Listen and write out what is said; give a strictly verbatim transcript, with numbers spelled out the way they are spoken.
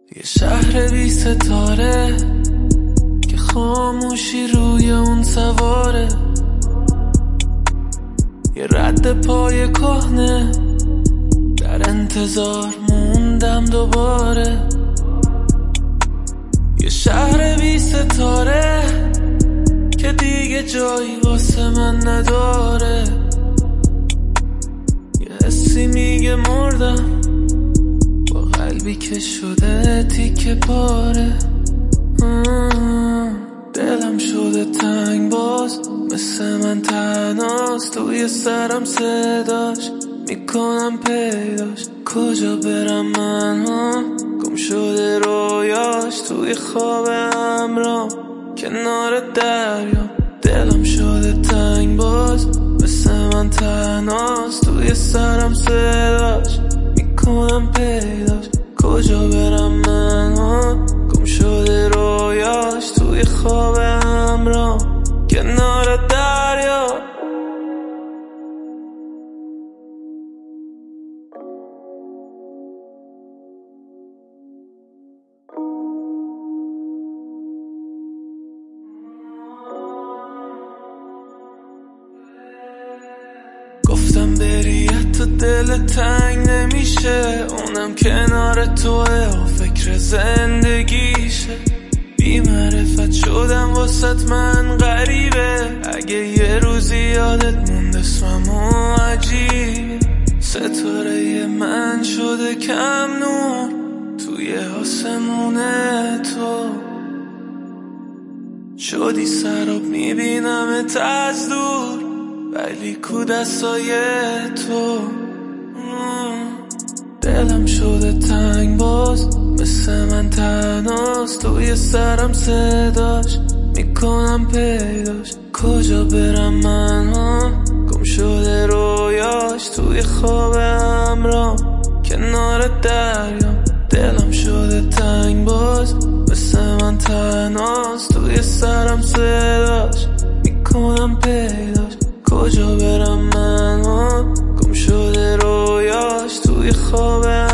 یه شهر بی ستاره که خاموشی روی اون سواره، یه رد پای کهنه در انتظار موندم دوباره. یه شهر بی ستاره که دیگه جایی واسه من نداره، یه حسی میگه مردم با قلبی که شده تیکه پاره. دلم شده تنگ باز مثل من تنهاست، توی سرم صداش میکنم پیداش. کجا برم من ها گم شده رویاش، توی خواب همرام کنار دریا. دلم شده تنگ باز مثل من تنهاست، توی سرم صداش میکنم پیداش. کجا برم من ها گم شده رویاش، توی خواب همرام کنار دریا. گفتم بری تو دل تنگ نمیشه، اونم کنار توه و فکر زندگیشه. بی معرفت شدم واسط من غریبه، اگه یه روزی یادت موند اسمم و عجیبه. ستاره من شده کم نور توی آسمون تو، شدی سراب میبینمت از دور ولی کو دستای تو. دلم شده تنگ باز مثل من تنهاست، توی سرم صداش میکنم پیداش. کجا برم من ها گم شده رویاش، توی خواب همرام کنار دریا. دلم شده تنگ باز مثل من تنهاست، توی سرم صداش میکنم پیداش. کجا برم من ها گم شده رویاش، توی خواب